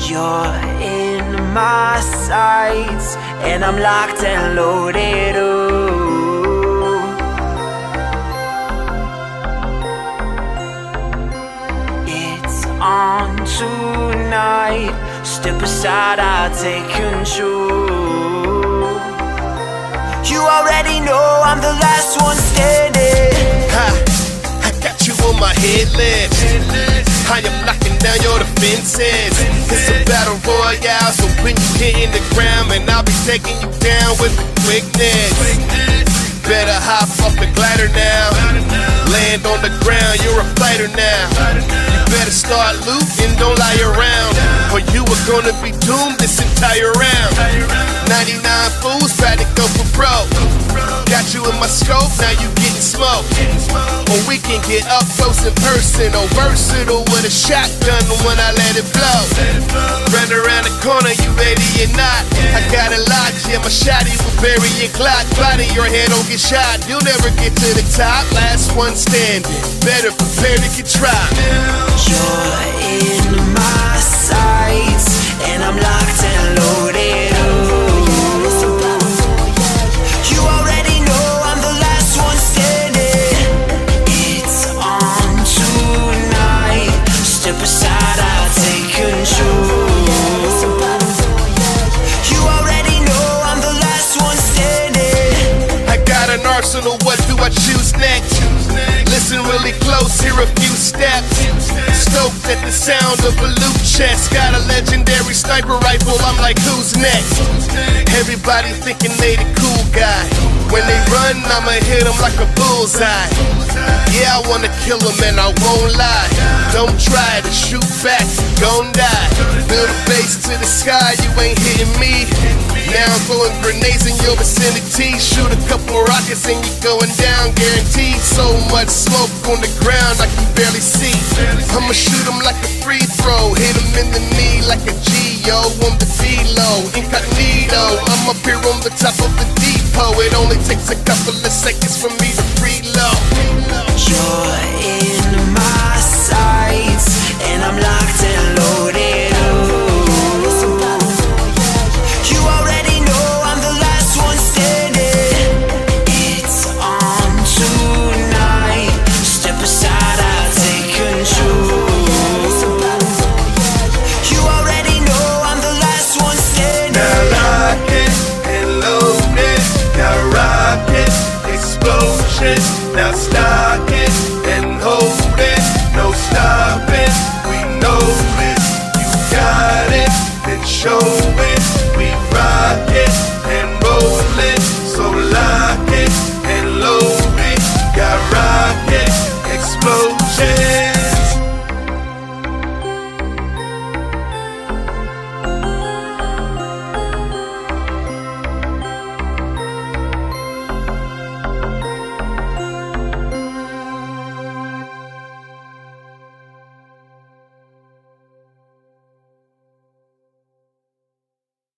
You're in my sights, and I'm locked and loaded. Ooh. It's on tonight. Step aside, I'll take control. You already know I'm the last one standing. Ha! I got you on my hit list. I am knocking down your defenses. It's a battle royale, so when you hitting the ground, man, I'll be taking you down with the quickness. Better hop off the glider now. Land on the ground, you're a fighter now. You better start looting, don't lie around, or you are gonna be doomed this entire round. 99 fools try to go for broke. Got you in my scope, now you getting smoked. Or we can get up close and personal, versatile with a shotgun when I let it blow. Run around the corner, you ready or not? I got a lot, yeah, my shotty will bury your clock. Body, your head don't get shot, you'll never get to the top. Last one standing, better prepare to get dropped. You're in my sights, and I'm locked and loaded. Ooh. You already know I'm the last one standing. It's on tonight. Step aside, I'll take control. You already know I'm the last one standing. I got an arsenal, what do I choose next? Listen really close, hear a few steps. Stoked at the sound of a loot chest. Got a legendary sniper rifle, I'm like, who's next? Everybody thinking they the cool guy. When they run, I'ma hit them like a bullseye. Yeah, I wanna kill them and I won't lie. Don't try to shoot back, you gon' die. Build a base to the sky, you ain't hitting me. Now I'm throwing grenades in your vicinity. Shoot a couple rockets and you're going down, guaranteed. So much smoke on the ground I can barely see. I'ma shoot him like a free throw, hit him in the knee like a G.O. on the D-Lo, incognito. I'm up here on the top of the depot. It only takes a couple of seconds for me to reload. You're in my sights, and I'm locked and loaded. Ooh. You already know I'm the last one standing. It's on tonight. Step aside, I'll take control. You already know I'm the last one standing. Now lock it and load it. Now rock it, explosion. Now stock it and hold it. No stopping, we know it. You got it, then show